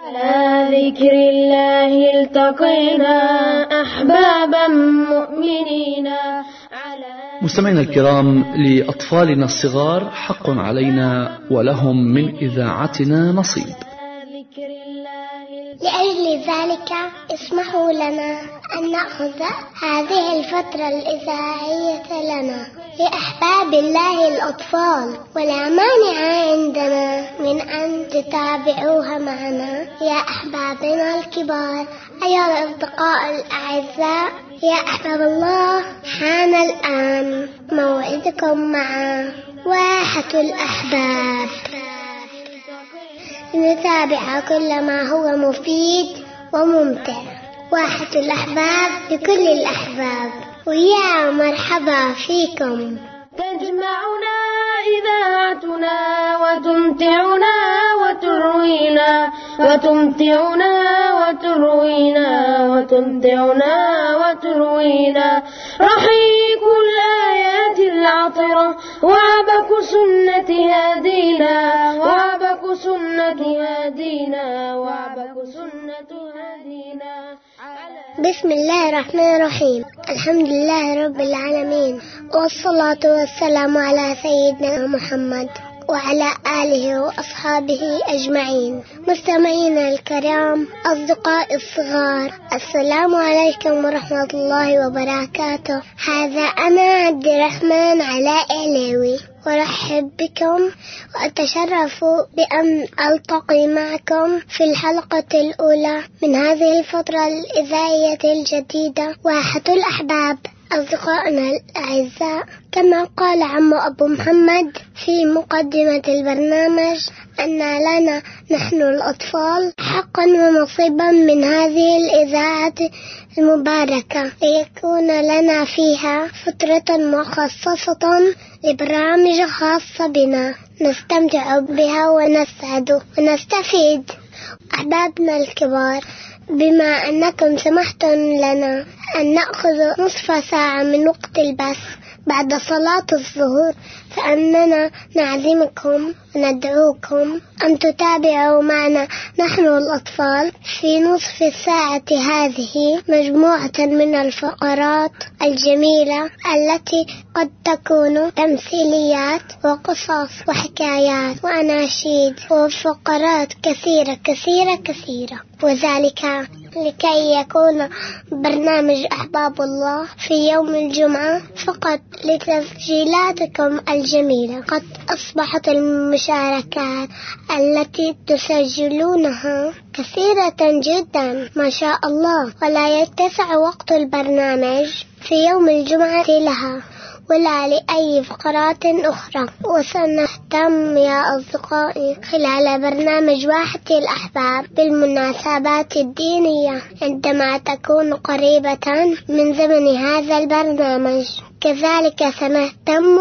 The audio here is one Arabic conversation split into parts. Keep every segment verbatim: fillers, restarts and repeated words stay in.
على ذكر الله التقينا أحبابا مؤمنين. مستمعينا الكرام، لأطفالنا الصغار حق علينا ولهم من إذاعتنا نصيب. لأجل ذلك اسمحوا لنا أن نأخذ هذه الفترة الإذاعية لنا لأحباب الله الأطفال، ولا مانع عندنا من أن تتابعوها معنا يا أحبابنا الكبار. أيها الأصدقاء الأعزاء يا أحباب الله، حان الآن موعدكم مع واحة الأحباب، نتابع كل ما هو مفيد وممتع. واحة الأحباب لكل الأحباب، ويا مرحبا فيكم. تجمعنا إذاعتنا وتمتعنا وتروينا وتمتعنا وتروينا وتمتعنا وتروينا رحيق الآيات العطرة وعبك سنة هادينا وعبك سنة هادينا وعبك سنة هادينا. بسم الله الرحمن الرحيم، الحمد لله رب العالمين، والصلاة والسلام على سيدنا محمد وعلى آله وأصحابه أجمعين. مستمعينا الكرام، أصدقائي الصغار، السلام عليكم ورحمة الله وبركاته. هذا أنا عبد الرحمن علاء علوي، ورحب بكم وأتشرف بأن ألتقي معكم في الحلقة الأولى من هذه الفترة الإذاعية الجديدة واحة الأحباب. أصدقائنا الأعزاء، كما قال عم أبو محمد في مقدمة البرنامج أن لنا نحن الأطفال حقا ونصيبا من هذه الإذاعة المباركة، ليكون لنا فيها فترة مخصصة لبرامج خاصة بنا نستمتع بها ونسعد ونستفيد. أحبابنا الكبار، بما أنكم سمحتم لنا أن نأخذ نصف ساعة من وقت البث بعد صلاة الظهر، فأننا نعزمكم وندعوكم أن تتابعوا معنا نحن الأطفال في نصف الساعة هذه مجموعة من الفقرات الجميلة التي قد تكون تمثيليات وقصص وحكايات وأناشيد وفقرات كثيرة كثيرة كثيرة، وذلك لكي يكون برنامج أحباب الله في يوم الجمعة فقط لتسجيلاتكم الجميلة. قد أصبحت المشاركات التي تسجلونها كثيرة جدا ما شاء الله، ولا يتسع وقت البرنامج في يوم الجمعة لها ولا لأي فقرات أخرى. وسنهتم يا أصدقائي خلال برنامج واحة الأحباب بالمناسبات الدينية عندما تكون قريبة من زمن هذا البرنامج. كذلك سنهتم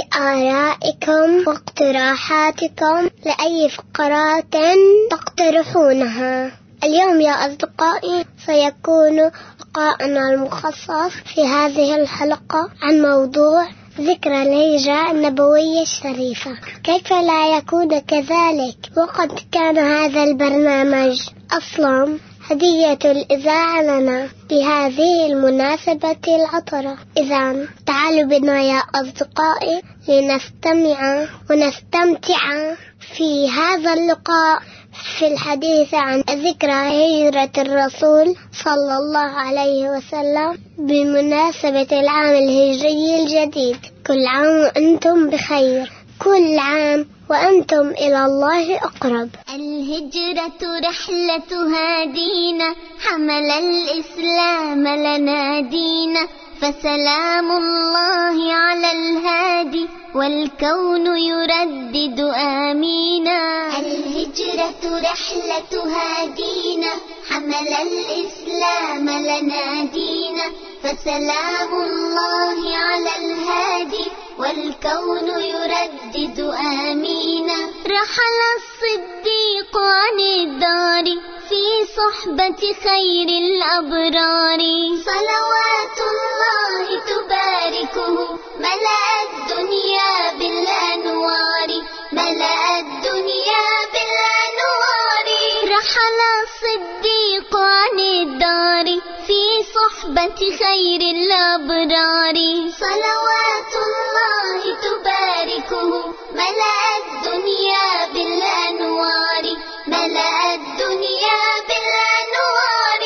بآرائكم واقتراحاتكم لأي فقرات تقترحونها. اليوم يا أصدقائي سيكون لقاءنا المخصص في هذه الحلقة عن موضوع ذكرى الهجرة النبوية الشريفة. كيف لا يكون كذلك وقد كان هذا البرنامج أصلا هدية الإذاعة لنا بهذه المناسبة العطرة. إذن تعالوا بنا يا أصدقائي لنستمع ونستمتع في هذا اللقاء في الحديث عن ذكرى هجرة الرسول صلى الله عليه وسلم بمناسبة العام الهجري الجديد. كل عام وأنتم بخير، كل عام وأنتم إلى الله أقرب. الهجرة رحلة هادينا، حمل الإسلام لنا دينا، فسلام الله على الهادي والكون يردد آمينا. الهجرة رحلة هادينا، حمل الإسلام لنا دينا، فسلام الله على الهادي والكون يردد آمينا. رحل الصديق عن الدار في صحبة خير الأبرار، صلوات الله تباركه ملأ الدنيا بالأنوار، ملأ الدنيا بالأنوار. رحل الصديق عن الدار في صحبة خير الأبرار صلوات الله تباركه ملأ الدنيا بالأنوار ملأ الدنيا بالأنوار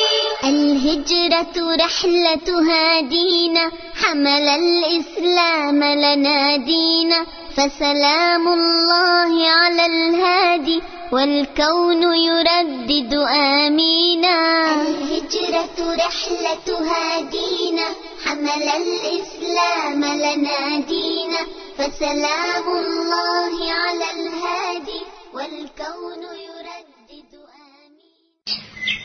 الهجرة رحلة هادينا حمل الإسلام لنا دينا فسلام الله على الهادي والكون يردد آمينا الهجرة رحلة هادينا حمل الإسلام لنا دينا فسلام الله على الهادي والكون يردد آمينا.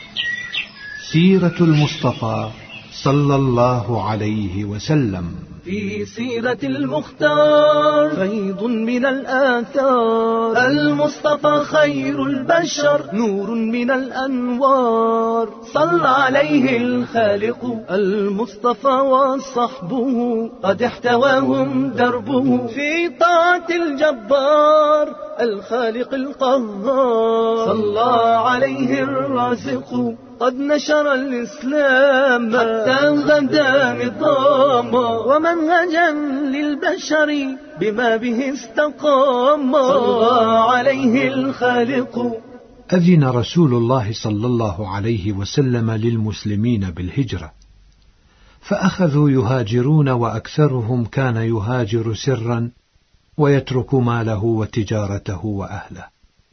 سيرة المصطفى صلى الله عليه وسلم. في سيرة المختار فيض من الآثار المصطفى خير البشر نور من الأنوار صلى عليه الخالق المصطفى وصحبه قد احتواهم دربه في طاعة الجبار الخالق القهار صلى عليه الرازق قد نشر الإسلام حتى غدا نظاما ومنهجا للبشر بما به استقام صلى عليه الخالق. أذن رسول الله صلى الله عليه وسلم للمسلمين بالهجرة، فأخذوا يهاجرون، وأكثرهم كان يهاجر سرا ويترك ماله وتجارته وأهله،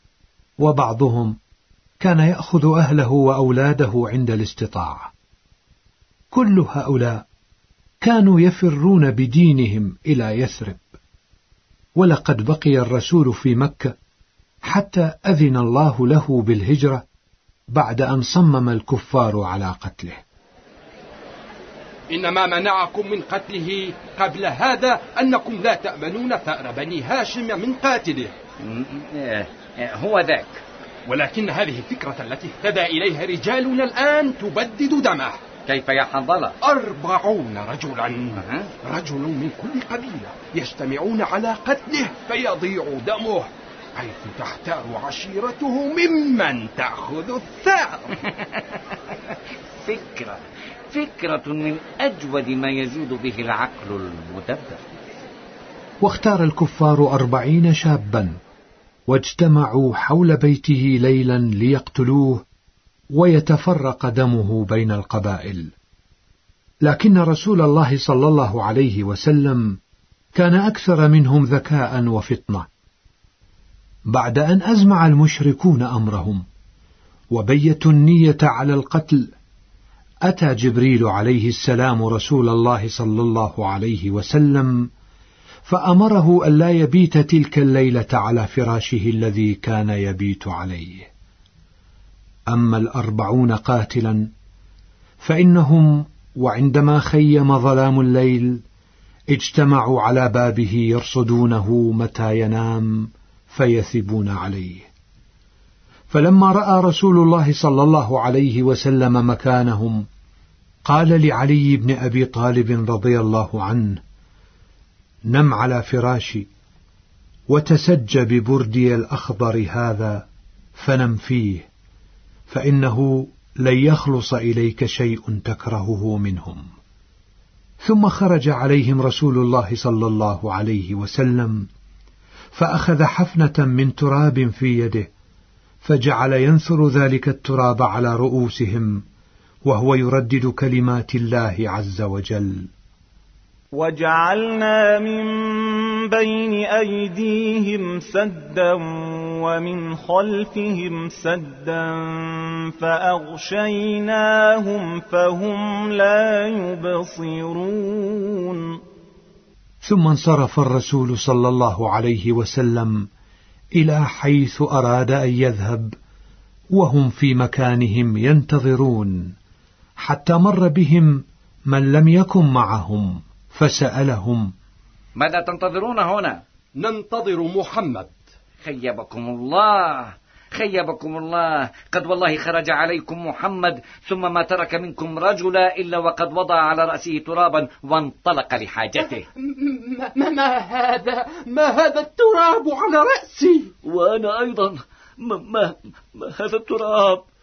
وبعضهم كان يأخذ أهله وأولاده عند الاستطاعة. كل هؤلاء كانوا يفرون بدينهم إلى يثرب، ولقد بقي الرسول في مكة حتى أذن الله له بالهجرة بعد أن صمم الكفار على قتله. إنما منعكم من قتله قبل هذا أنكم لا تأمنون ثأر بني هاشم من قاتله. هو ذاك، ولكن هذه الفكرة التي اهتدى إليها رجالنا الآن تبدد دمه. كيف يا حنظلة؟ أربعون رجلا أه. رجل من كل قبيلة يجتمعون على قتله فيضيع دمه، حيث تحتار عشيرته ممن تأخذ الثأر. فكرة فكرة من أجود ما يجود به العقل المدبر. واختار الكفار أربعين شابا واجتمعوا حول بيته ليلا ليقتلوه ويتفرق دمه بين القبائل. لكن رسول الله صلى الله عليه وسلم كان أكثر منهم ذكاء وفطنة. بعد أن أزمع المشركون أمرهم وبيتوا النية على القتل، أتى جبريل عليه السلام رسول الله صلى الله عليه وسلم فأمره ألا يبيت تلك الليلة على فراشه الذي كان يبيت عليه. أما الأربعون قاتلا فإنهم وعندما خيم ظلام الليل اجتمعوا على بابه يرصدونه متى ينام فيثبون عليه. فلما رأى رسول الله صلى الله عليه وسلم مكانهم قال لعلي بن أبي طالب رضي الله عنه: نم على فراشي وتسج ببردي الأخضر هذا فنم فيه، فإنه لن يخلص إليك شيء تكرهه منهم. ثم خرج عليهم رسول الله صلى الله عليه وسلم فأخذ حفنة من تراب في يده فجعل ينثر ذلك التراب على رؤوسهم وهو يردد كلمات الله عز وجل: وجعلنا من بين أيديهم سدا ومن خلفهم سدا فأغشيناهم فهم لا يبصرون. ثم انصرف الرسول صلى الله عليه وسلم إلى حيث أراد أن يذهب، وهم في مكانهم ينتظرون، حتى مر بهم من لم يكن معهم فسألهم: ماذا تنتظرون هنا؟ ننتظر محمد. خيبكم الله خيبكم الله، قد والله خرج عليكم محمد ثم ما ترك منكم رجلا إلا وقد وضع على رأسه ترابا وانطلق لحاجته. ما, ما هذا ما هذا التراب على رأسي؟ وأنا أيضا ما, ما, ما هذا التراب؟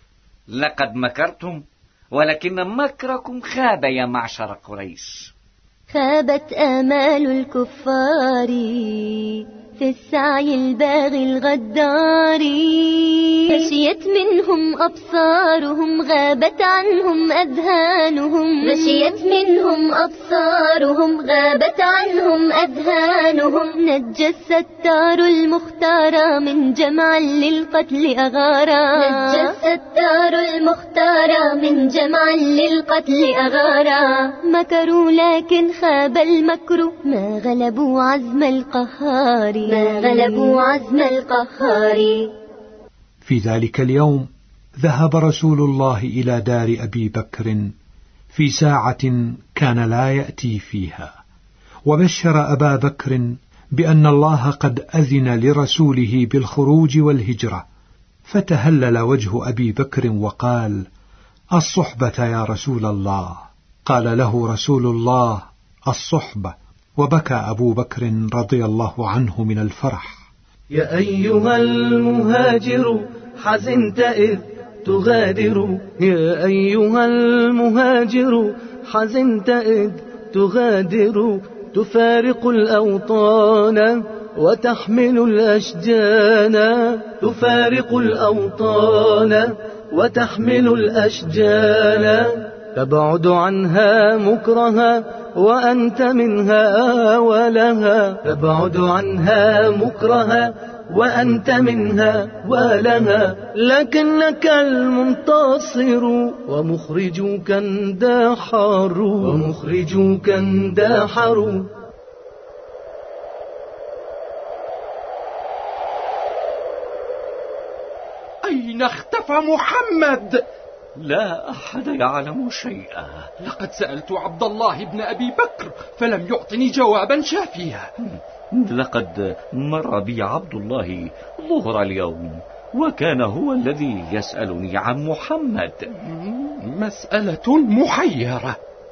لقد مكرتم، ولكن مكركم خاب يا معشر قريش. خابت آمال الكفار في السعي الباغي الغدار، مشيت منهم أبصارهم، غابت عنهم أذهانهم، مشيت منهم أبصارهم، غابت عنهم أذهانهم. نجى الستار المختار من جمع للقتل أغارا، نجى الستار المختار من جمع للقتل أغارا. مكروا لكن خاب المكر، ما غلبوا عزم القهار، ما غلبوا عزم القهار. في ذلك اليوم ذهب رسول الله إلى دار أبي بكر في ساعة كان لا يأتي فيها، وبشر أبا بكر بأن الله قد أذن لرسوله بالخروج والهجرة، فتهلل وجه أبي بكر وقال: الصحبة يا رسول الله. قال له رسول الله: الصحبة. وبكى أبو بكر رضي الله عنه من الفرح. يا أيها المهاجر حزنت إذ تغادر، يا أيها المهاجر حزنت إذ تغادر، تفارق الأوطان وتحمل الأشجان، تفارق الأوطان وتحمل الأشجان، تبعد عنها مكرها وأنت منها ولها، تبعد عنها مكرها وأنت منها ولها، لكنك المنتصر ومخرجوك اندحر، ومخرجوك اندحر. أين اختفى محمد؟ لا أحد يعلم شيئا. لقد سألت عبد الله بن أبي بكر فلم يعطني جوابا شافيا. لقد مر بي عبد الله ظهر اليوم، وكان هو الذي يسألني عن محمد. مسألة محيرة.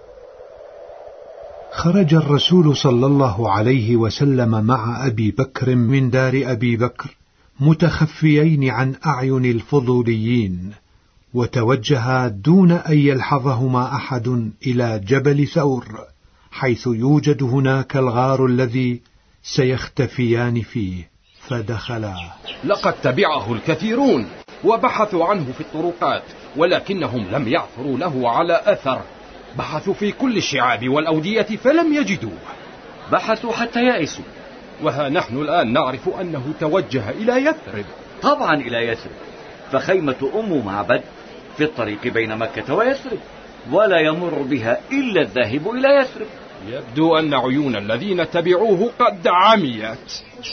خرج الرسول صلى الله عليه وسلم مع أبي بكر من دار أبي بكر متخفيين عن أعين الفضوليين، وتوجها دون أن يلحظهما أحد إلى جبل ثور، حيث يوجد هناك الغار الذي سيختفيان فيه، فدخلا. لقد تبعه الكثيرون وبحثوا عنه في الطرقات، ولكنهم لم يعثروا له على أثر. بحثوا في كل الشعاب والأودية فلم يجدوه، بحثوا حتى يأسوا، وها نحن الآن نعرف أنه توجه إلى يثرب. طبعا إلى يثرب، فخيمة أم معبد في الطريق بين مكة ويثرب، ولا يمر بها إلا الذاهب إلى يثرب. يبدو أن عيون الذين تبعوه قد عميت.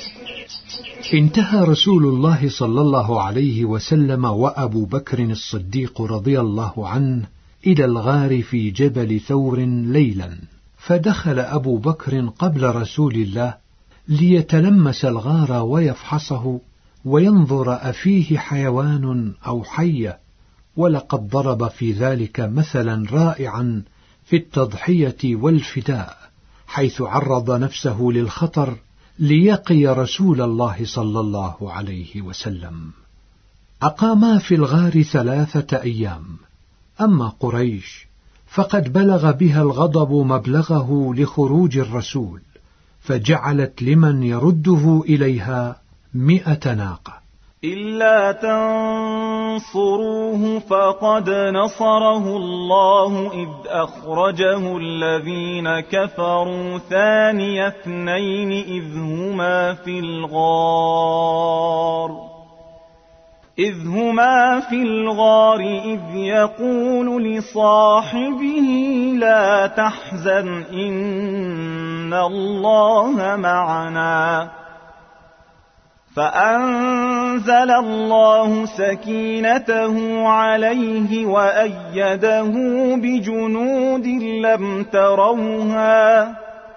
انتهى رسول الله صلى الله عليه وسلم وأبو بكر الصديق رضي الله عنه إلى الغار في جبل ثور ليلا، فدخل أبو بكر قبل رسول الله ليتلمس الغار ويفحصه وينظر أفيه حيوان أو حية، ولقد ضرب في ذلك مثلا رائعا في التضحية والفداء، حيث عرض نفسه للخطر ليقي رسول الله صلى الله عليه وسلم. أقاما في الغار ثلاثة أيام. أما قريش فقد بلغ بها الغضب مبلغه لخروج الرسول، فجعلت لمن يرده إليها مئة ناقة. إلا تنصروه فقد نصره الله إذ أخرجه الذين كفروا ثاني اثنين إذ هما في الغار إذ هما في الغار إذ يقول لصاحبه لا تحزن إن الله معنا، فأنزل الله سكينته عليه وأيده بجنود لم تروها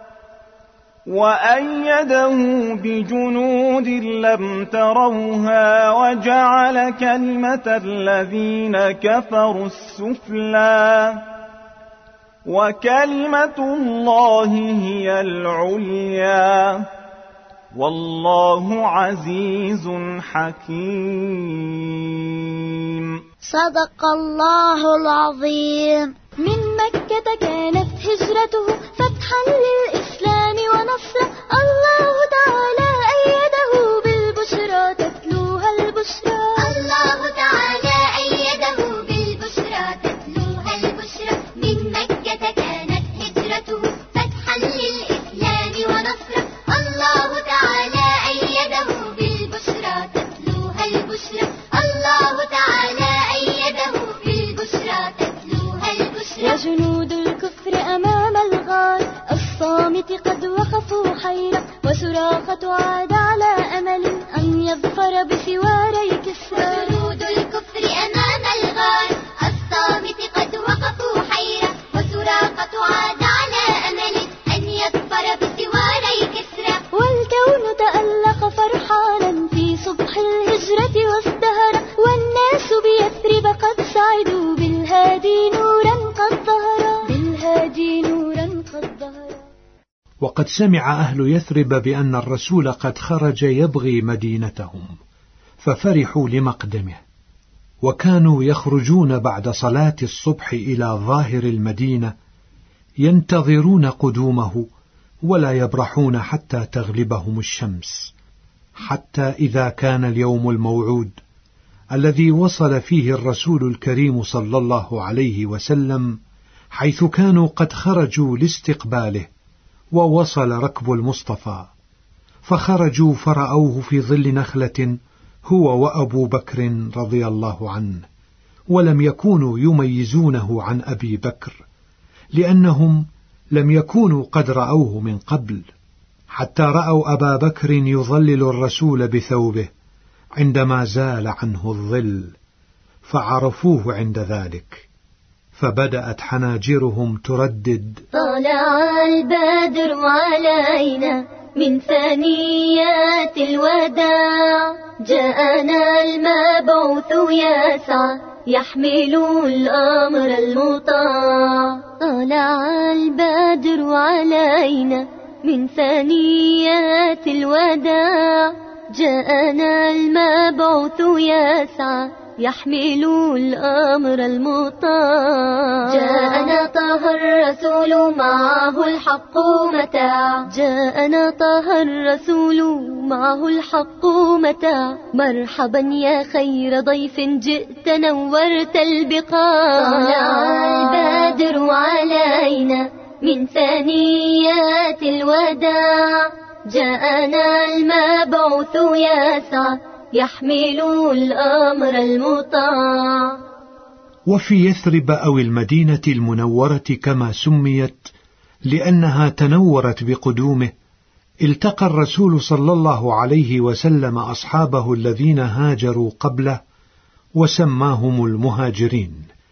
وأيده بجنود لم تروها وجعل كلمة الذين كفروا السفلى وكلمة الله هي العليا والله عزيز حكيم. صدق الله العظيم. من مكة كانت هجرته فتحا للإسلام ونصرا، الله تعالى أيده بالبشرى تتلوها البشرى، الله تعالى أيده بالبشرى تتلوها البشرى. من مكة كانت هجرته فتحا للإسلام ونصرا، الله تعالى أيده بالبشرى تتلوها البشرى، الله تعالى أيده بالبشرى تتلوها البشرى. وجنود الكفر أمام الغار الصامت قد وقفوا حيرة، وسراقة عاد على أمل أن يظفر بسواري كسرى. وجنود الكفر أمام الغار الصامت قد وقفوا حيرة، وسراقة عاد على أمل أن يظفر بسواري كسرى. والكون تألق فرحانا في صبح الهجرة وازدهر، والناس بيثرب قد سعدوا بالهادي نورا قد ظهر، بالهادي نورا قد ظهر. وقد سمع أهل يثرب بأن الرسول قد خرج يبغي مدينتهم، ففرحوا لمقدمه، وكانوا يخرجون بعد صلاة الصبح إلى ظاهر المدينة ينتظرون قدومه، ولا يبرحون حتى تغلبهم الشمس، حتى إذا كان اليوم الموعود الذي وصل فيه الرسول الكريم صلى الله عليه وسلم، حيث كانوا قد خرجوا لاستقباله، ووصل ركب المصطفى، فخرجوا فرأوه في ظل نخلة هو وأبو بكر رضي الله عنه، ولم يكونوا يميزونه عن أبي بكر، لأنهم لم يكونوا قد رأوه من قبل، حتى رأوا أبا بكر يظلل الرسول بثوبه عندما زال عنه الظل، فعرفوه عند ذلك، فبدأت حناجرهم تردد: طلع البدر علينا من ثنيات الوداع، جاءنا المبعوث يسعى يحمل الأمر المطاع. طلع البدر علينا من ثنيات الوداع، جاءنا المبعوث يسعى يحمل الأمر المطاع. جاءنا طه الرسول معه الحق متاع، جاءنا طه الرسول معه الحق متاع. مرحبا يا خير ضيف جئت نورت البقاع. طلع البدر علينا من ثنيات الوداع، جاءنا المبعوث يسعى يحمل الأمر المطاع. وفي يثرب أو المدينة المنورة كما سميت لأنها تنورت بقدومه، التقى الرسول صلى الله عليه وسلم أصحابه الذين هاجروا قبله وسماهم المهاجرين،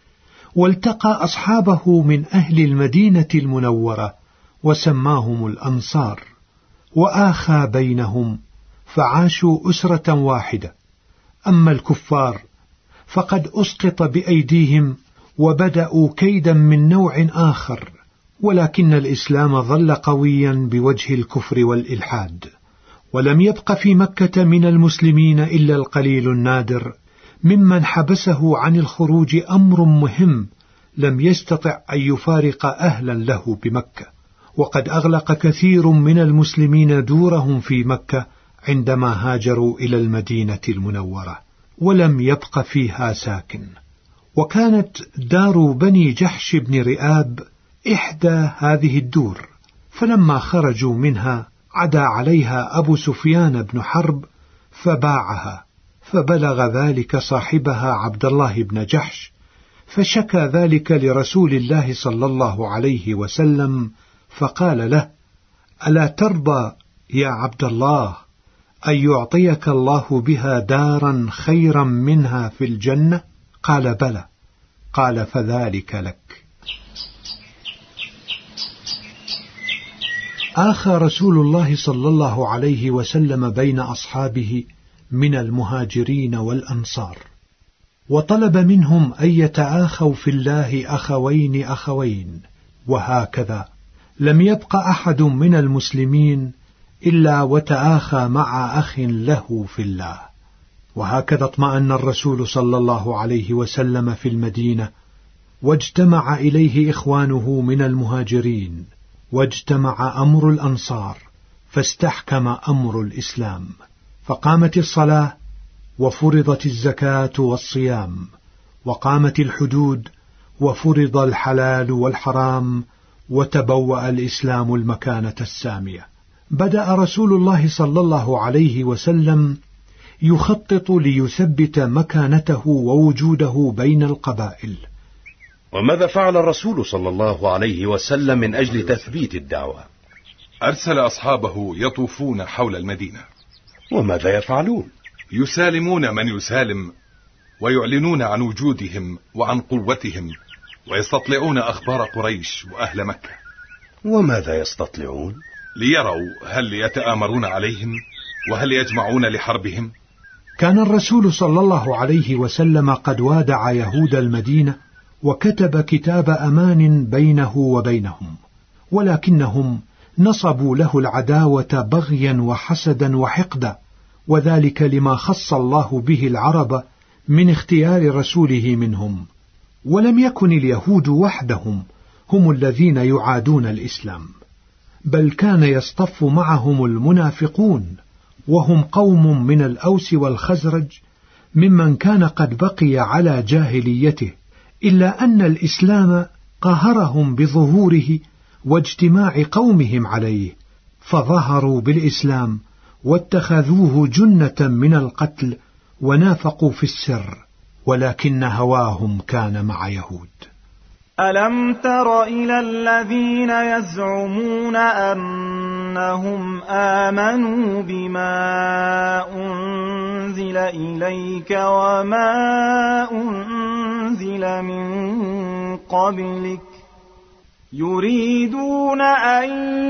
والتقى أصحابه من أهل المدينة المنورة وسماهم الأنصار، وآخى بينهم فعاشوا أسرة واحدة. أما الكفار فقد أسقط بأيديهم وبدأوا كيدا من نوع آخر، ولكن الإسلام ظل قويا بوجه الكفر والإلحاد، ولم يبق في مكة من المسلمين إلا القليل النادر ممن حبسه عن الخروج أمر مهم لم يستطع أن يفارق أهلا له بمكة، وقد أغلق كثير من المسلمين دورهم في مكة عندما هاجروا إلى المدينة المنورة، ولم يبق فيها ساكن. وكانت دار بني جحش بن رئاب إحدى هذه الدور، فلما خرجوا منها عدا عليها أبو سفيان بن حرب فباعها، فبلغ ذلك صاحبها عبد الله بن جحش، فشكى ذلك لرسول الله صلى الله عليه وسلم، فقال له: ألا ترضى يا عبد الله أن يعطيك الله بها دارا خيرا منها في الجنة؟ قال: بلى. قال: فذلك لك. آخى رسول الله صلى الله عليه وسلم بين أصحابه من المهاجرين والأنصار، وطلب منهم أن يتآخوا في الله أخوين أخوين، وهكذا لم يبق أحد من المسلمين إلا وتآخى مع أخ له في الله. وهكذا اطمأن الرسول صلى الله عليه وسلم في المدينة، واجتمع إليه إخوانه من المهاجرين، واجتمع أمر الأنصار، فاستحكم أمر الإسلام، فقامت الصلاة، وفرضت الزكاة والصيام، وقامت الحدود، وفرض الحلال والحرام، وتبوأ الإسلام المكانة السامية. بدأ رسول الله صلى الله عليه وسلم يخطط ليثبت مكانته ووجوده بين القبائل. وماذا فعل الرسول صلى الله عليه وسلم من أجل تثبيت الدعوة؟ أرسل أصحابه يطوفون حول المدينة. وماذا يفعلون؟ يسالمون من يسالم، ويعلنون عن وجودهم وعن قوتهم، ويستطلعون أخبار قريش وأهل مكة. وماذا يستطلعون؟ ليروا هل يتآمرون عليهم، وهل يجمعون لحربهم. كان الرسول صلى الله عليه وسلم قد وادع يهود المدينة، وكتب كتاب أمان بينه وبينهم، ولكنهم نصبوا له العداوة بغيا وحسدا وحقدا، وذلك لما خص الله به العرب من اختيار رسوله منهم. ولم يكن اليهود وحدهم هم الذين يعادون الإسلام، بل كان يصطف معهم المنافقون، وهم قوم من الأوس والخزرج ممن كان قد بقي على جاهليته، إلا أن الإسلام قهرهم بظهوره واجتماع قومهم عليه، فظهروا بالإسلام واتخذوه جنة من القتل، ونافقوا في السر، ولكن هواهم كان مع يهود. ألم تر إلى الذين يزعمون أنهم آمنوا بما أنزل إليك وما أنزل من قبلك يريدون أن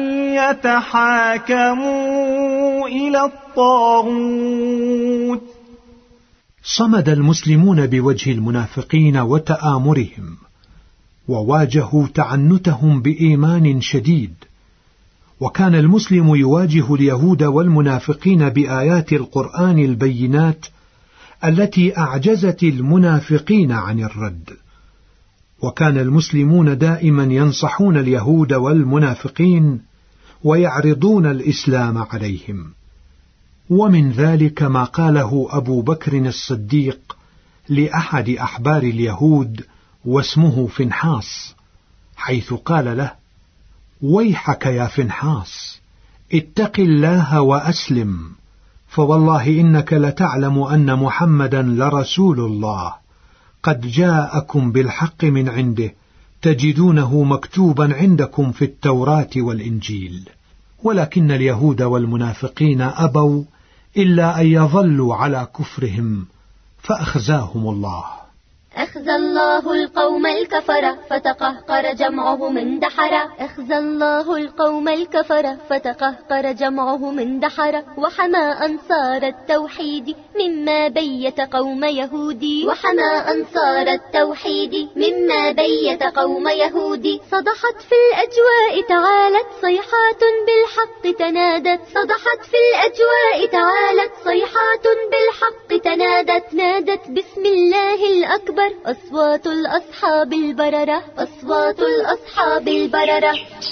يتحاكموا إلى الطاغوت. صمد المسلمون بوجه المنافقين وتآمرهم، وواجهوا تعنتهم بإيمان شديد، وكان المسلم يواجه اليهود والمنافقين بآيات القرآن البينات التي أعجزت المنافقين عن الرد. وكان المسلمون دائما ينصحون اليهود والمنافقين ويعرضون الإسلام عليهم. ومن ذلك ما قاله أبو بكر الصديق لأحد أحبار اليهود واسمه فنحاس، حيث قال له: ويحك يا فنحاس، اتق الله وأسلم، فوالله إنك لتعلم أن محمدا لرسول الله، قد جاءكم بالحق من عنده، تجدونه مكتوبا عندكم في التوراة والإنجيل. ولكن اليهود والمنافقين أبوا إلا أن يظلوا على كفرهم، فأخزاهم الله. أخزى الله القوم الكفرة فتقهقر جمعهم اندحرا. أخزى الله القوم الكفرة فتقهقر جمعهم اندحرا. وحمى أنصار التوحيد مما بيت قوم يهودي. وحمى أنصار التوحيد مما بيت قوم يهودي. صدحت في الأجواء تعالت صيحات بالحق تنادت. صدحت في الأجواء تعالت صيحات بالحق تنادت. نادت بسم الله الأكبر أصوات الأصحاب البررة. أصوات الأصحاب البررة.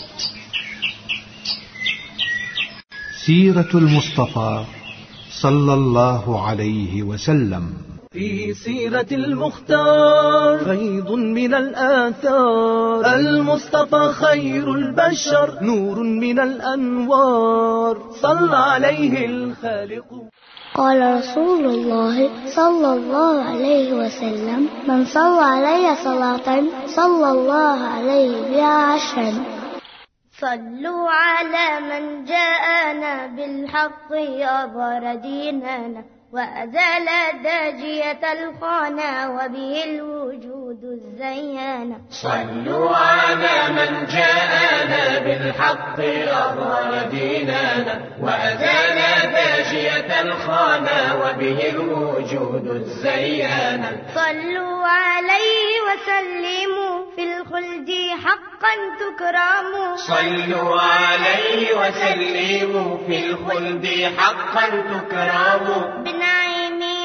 سيرة المصطفى صلى الله عليه وسلم. في سيرة المختار فيض من الآثار. المصطفى خير البشر نور من الأنوار. صلى عليه الخالق. قال رسول الله صلى الله عليه وسلم: من صلى علي صلاة صلى الله عليه بها عشرا. صلوا على من جاءنا بالحق أظهر ديننا وأزال داجية الخانة وبه الوجود الزيانة. صلوا على من جاءنا بالحق أظهر ديننا وأزال داجية الخانة وبه الوجود الزيانة. صلوا عليه وسلموا في الخلد حقا تكرموا. صلوا عليه وسلموا في الخلد حقا تكرموا. بنعيمها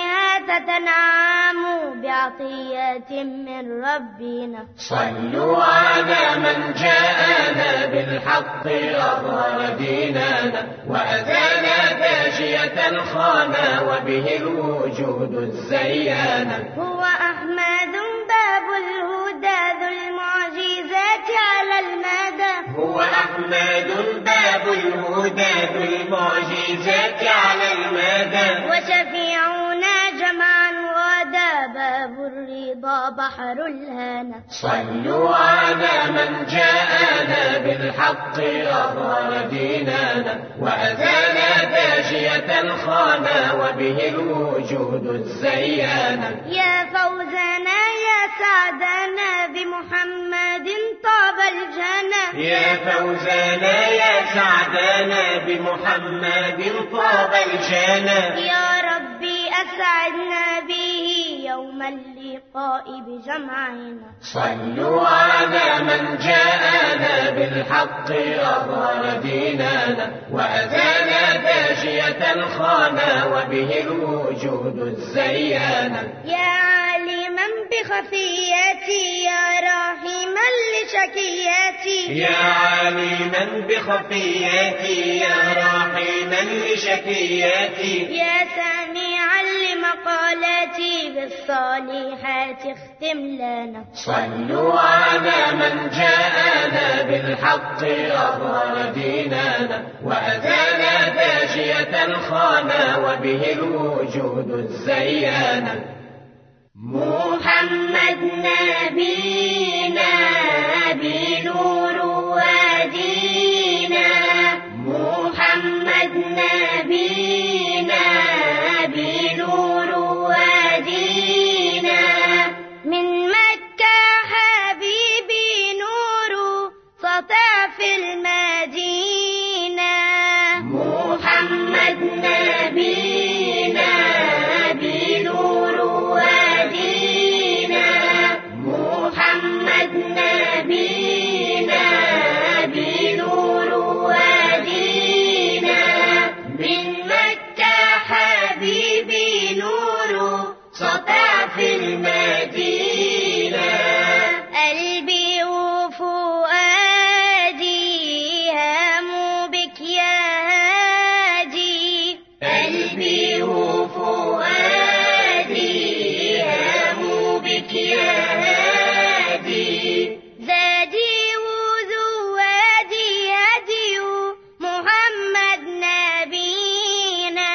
ستنعم بعطية من ربنا. صلوا على من جاءنا بالحق أظهر ديننا وأزال داجية الخانا وبه الوجود الزيانا. هو أحمد باب الهدى ذو المعجزات على المدى. هو أحمد باب الهدى ذو المعجزات على المدى. وشفيعنا جمعا غدا باب الرضا بحر الهنا. صلوا على من جاءنا بالحق أظهر ديننا وأزال داجية الخانا وبه الوجود الزيانا. يا فوزنا يا سعدنا بمحمد طاب الجنى. يا فوزنا يا سعدنا بمحمد طاب الجنى. يا ربي أسعدنا به يوم اللقاء بجمعنا. صلوا على من جاءنا بالحق أظهر ديننا وأزال داجية الخانا وبه الوجود الزيانا. يا عالما بخفياتي يا راحما لشكياتي. يا عالما بخفياتي يا راحما لشكياتي. يا سامعا لمقالاتي بالصالحات اختم لنا. صلوا على من جاءنا بالحق أظهر ديننا وأزال داجية الخانا وبه الوجود الزيانا. محمد نبينا بنور وادينا. محمد نبينا بنور وادينا. من مكة حبيبي نور سطع في المدينة. محمد نبينا بنور وادينا. محمد نبينا بنور وادينا. من مكة حبيبي نور سطع في المدينة. قلبي وفؤادي هاموا بك يا هادي. قلبي وفؤادي هاموا بك يا هادي. زادي وزوادي هدي محمد نبينا.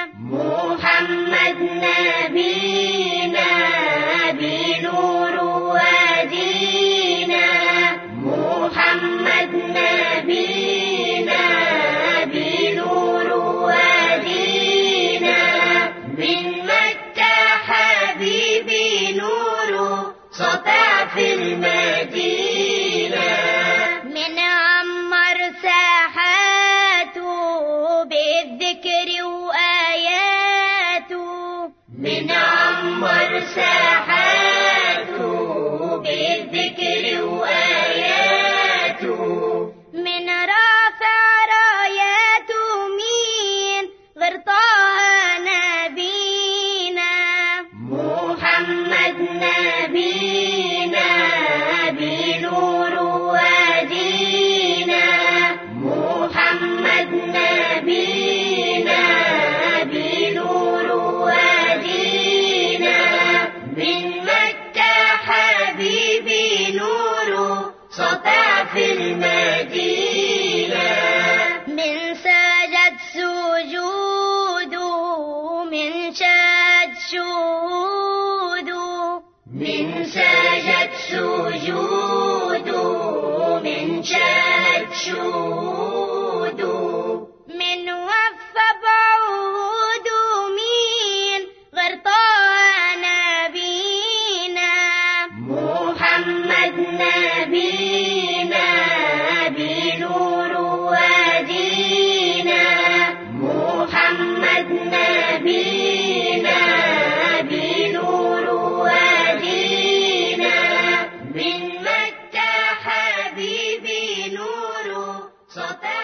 محمد نبينا بنور وادينا. محمد نبينا بنور وادينا. من مكة حبيبي نور سطع في المدينة. من عمر ساحاته بالذكر وآياته. من عمر ساحاته بالذكر وآياته. من رافع راياته مين غير طه نبينا. محمد نبينا بنور وادينا. محمد نبينا بنور وادينا. من مكة حبيبي نور سطع في المدينة. من سجد سجود من شهد شهود. من سجد سجود من شهد شهود. من وفى بعود مين غير طه نبينا. محمد نبينا بنور وادينا. محمد نبينا بنور وادينا. من مكة حبيبي نور سطع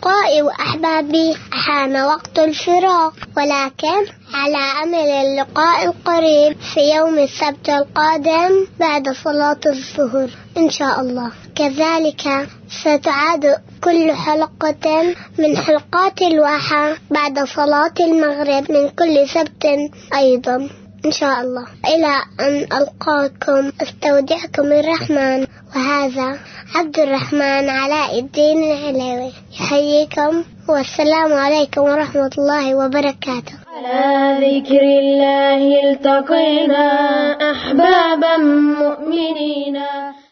اللقاء أحبابي، حان وقت الفراق، ولكن على أمل اللقاء القريب في يوم السبت القادم بعد صلاة الظهر إن شاء الله. كذلك ستعاد كل حلقة من حلقات الواحة بعد صلاة المغرب من كل سبت أيضا إن شاء الله. إلى أن ألقاكم استودعكم الرحمن، وهذا عبد الرحمن علاء الدين العلوي يحييكم، والسلام عليكم ورحمة الله وبركاته. على ذكر الله التقينا أحبابا مؤمنين.